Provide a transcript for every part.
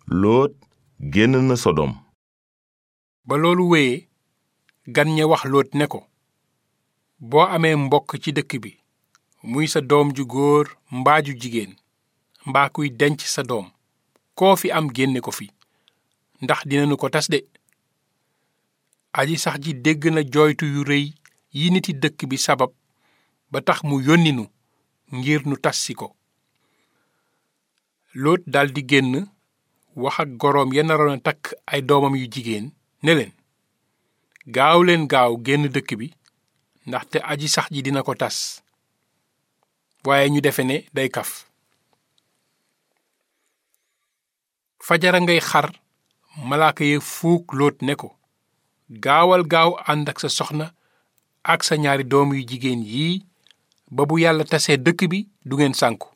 Lóot génn na Sodom. ba loolu wéyee gan ña wax Lóot ne ko boo amee mbokk ci dëkk bi muy sa doom ju góor mbaa ju jigéen mbaa kuy denc sa doom koo fi am génne ko fi ndax dinañu ko tas de. aji sax ji dégg na jooytu yu rëy yi niti dëkk bi sabab ba tax mu yónni nu ngir nu tas si ko. Lóot daldi génn wax ak goroom ya naroon a takk ay doomam yu jigéen ne leen gaaw leen gaaw génn dëkk bi ndaxte aji sax ji dina ko tas. waaye ñu defe ne day kaf. fajara ngay xar malaaka ye fuuk Lóot ne ko gaawal gaaw ànd ak sa soxna ak sa ñaari doom yu jigéen yii ba bu yàlla tasee dëkk bi du ngeen sànku.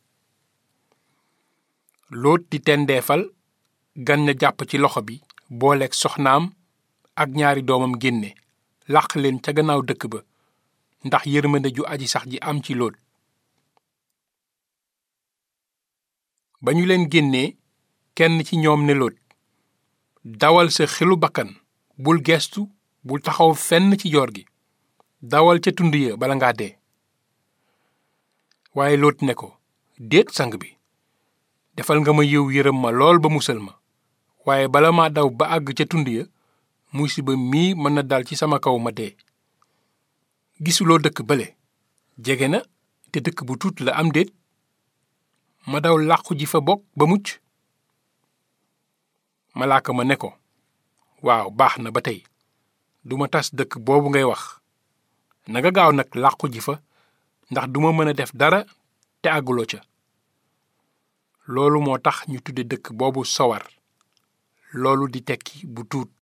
Lóot di tendeefal gan ña jàpp ci loxo bi booleeg soxnaam ak ñaari doomam génne làq leen ca gannaaw dëkk ba ndax yërmande ju aji sax ji am ci Lóot. ba ñu leen génnee kenn ci ñoom ne Lóot dawal sa xelu bakkan bul gestu bul taxaw fenn ci joor gi dawal ca tund ya bala ngaa dee. waaye Lóot ne ko déet sang bi defal nga ma yiw yërëm ma lool ba musal ma waaye bala maa daw ba àgg ca tund ya musiba mii mën na dal ci sama kaw ma dee. gisuloo dëkk bale jege na te dëkk bu tuut la am déet ma daw làqu ji fa bokk ba mucc. malaaka ma ne ko waaw baax na ba tey duma tas dëkk boobu ngay wax nanga gaaw nag làqu ji fa ndax duma mën a def dara te àgguloo ca. loolu moo tax ñu tudde dëkk boobu Sowar loolu di tekki bu tuut.